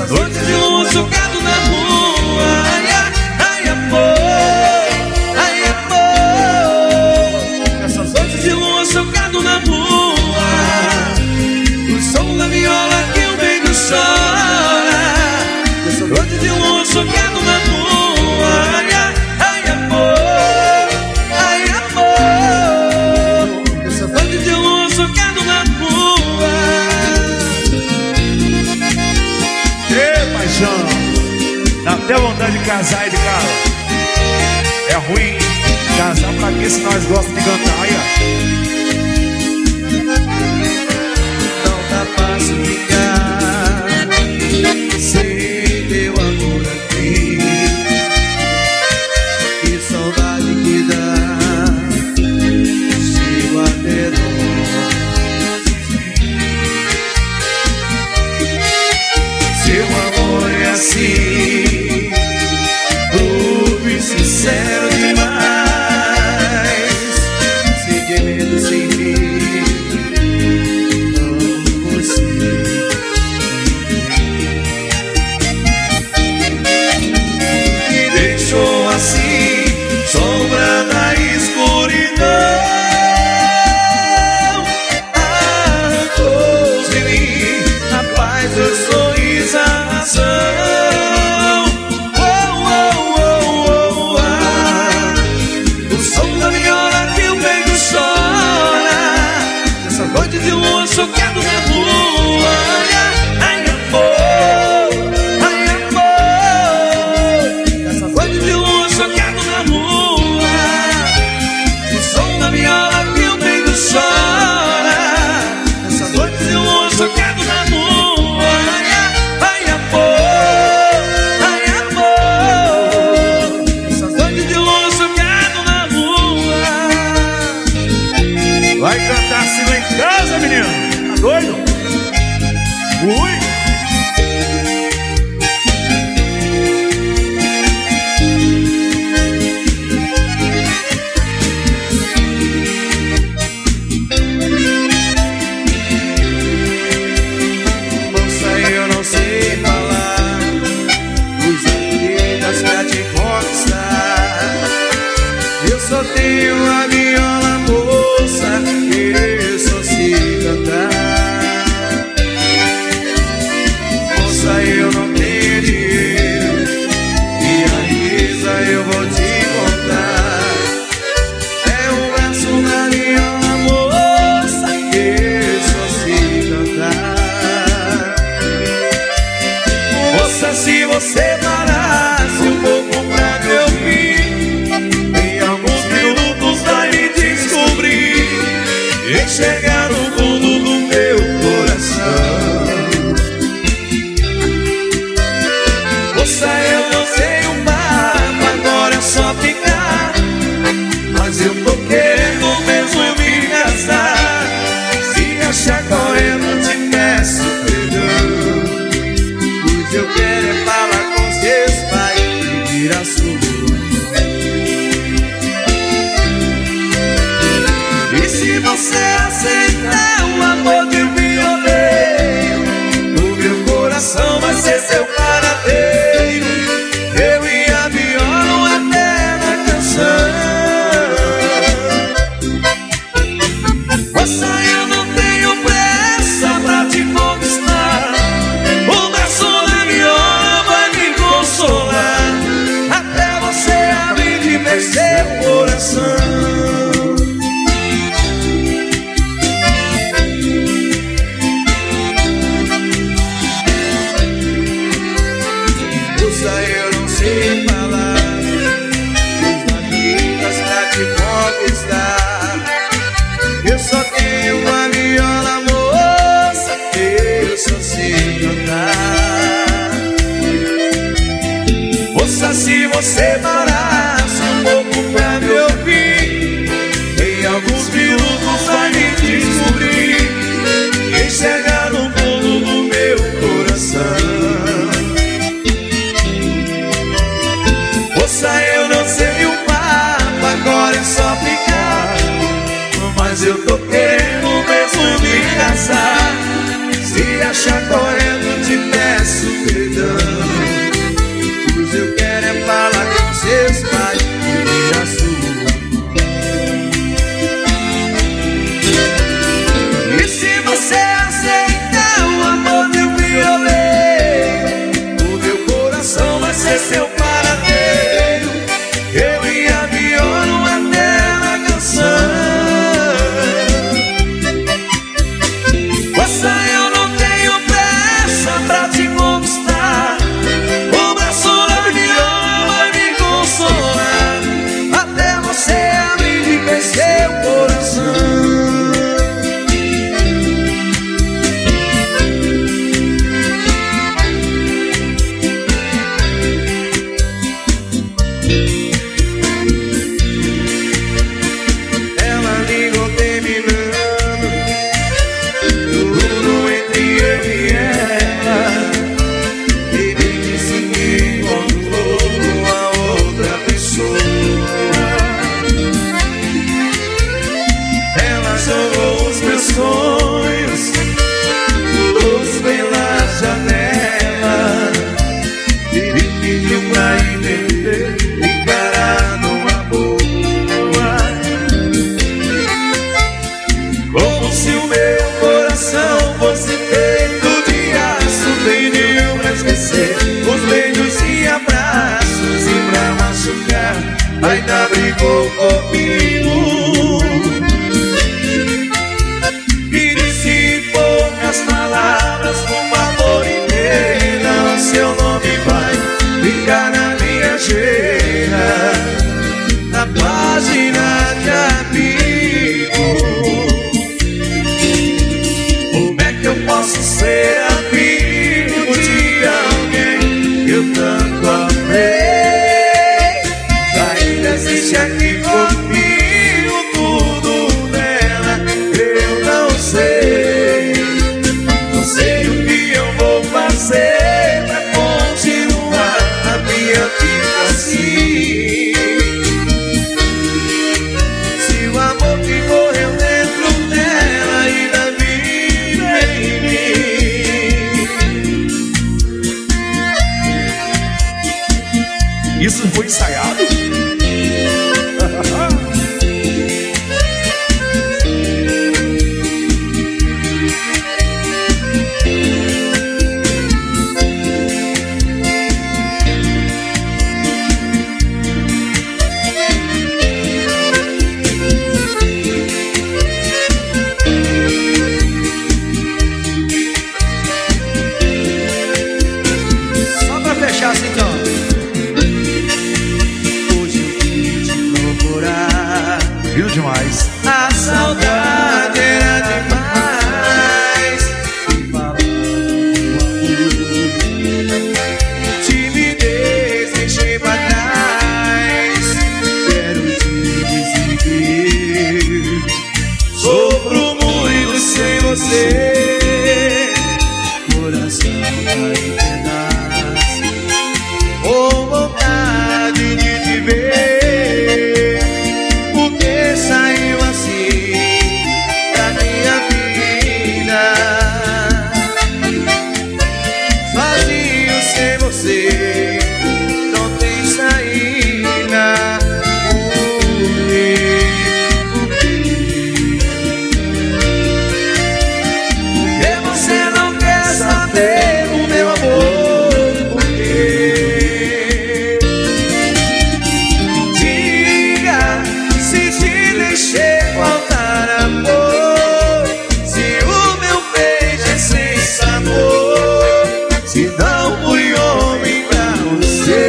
Nessas noites de lua jogado na rua. Ai, ai, amor, ai, amor. Nessas noites de lua jogado na rua, o som da viola que o vento chora. Nessas noites de lua jogado na rua. Ai, ai, amor, ai, amor. Nessas noites de lua jogado na rua. Dá até vontade de casar e de cara. É ruim casar pra quê se nós gostamos de cantar? Aí, ó. Não tá fácil ficar sem teu amor aqui. Que saudade que dá, chego até dó. Seu amor é assim, puro e sincero demais. Sem ter medo, sem mim, amo você. Me deixou assim, sombra da escuridão. Arrancou de mim a paz, o sorriso, a razão. Oh, oh, oh, oh, ah. O som da viola que o vento chora. Nessa noite de lua jogado na rua. Ai, amor, ai, amor. Nessa noite de lua jogado na rua, o som da viola que o vento chora. Nessa noite de lua jogado na rua. Ai, amor, ai, amor. Nessa noite de lua jogado na rua. Vai cantar assim lá em casa, menino. Tá doido? Ui! Moça, eu não sei falar, usa letras pra te conquistar. Eu só tenho a viola, moça, eu só sei cantar. Moça, eu não tenho dinheiro, e a riqueza eu vou te contar. É um verso da viola, moça, eu só sei cantar. Moça, se você parasse um pouco pra me ouvir, em alguns minutos vai me descobrir, enxergar no fundo do meu coração. Moça, eu não sei o papo, agora é só ficar, mas eu tô querendo mesmo me casar. Se achar correndo, te peço perdão, pois eu quero é falar com seus pais e pedir a sua mão. E se você aceitar, ficou comigo e disse em poucas palavras, com amor inteiro, seu nome vai ficar na minha agenda, na página de amigo. Como é que eu posso ser amigo de alguém que eu tanto amei? Ainda existe aqui comigo tudo dela, eu não sei. Não sei o que eu vou fazer pra continuar a minha vida assim. Se o amor que morreu dentro dela ainda vive em mim. Isso foi ensaiado? Só pra fechar assim então. Hoje eu vim te procurar, Viu demais? a saudade era demais. E falando do amor, timidez deixei pra trás. Quero te dizer, sofro muito sem você. Coração vai em pedaços, com vontade de te ver. Porque saiu assim da minha vida, sozinho sem você, não tem saída. Porque você não quer saber o meu amor? Porque diga se te deixei faltar amor, se o meu beijo é sem sabor, se não fui homem pra você.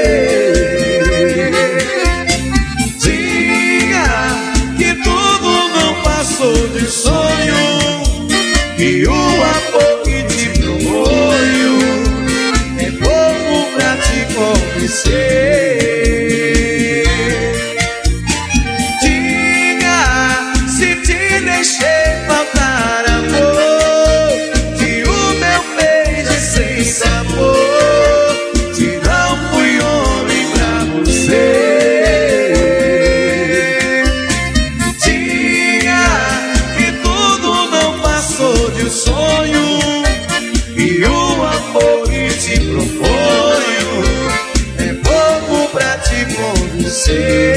Diga que tudo não passou de sonho, que o amor que te proponho é pouco pra te convencer. Diga se te deixei faltar amor, que o meu beijo é sem sabor, se não fui homem pra você. Diga que tudo não passou de um sonho, e o amor que te proponho é pouco pra te convencer.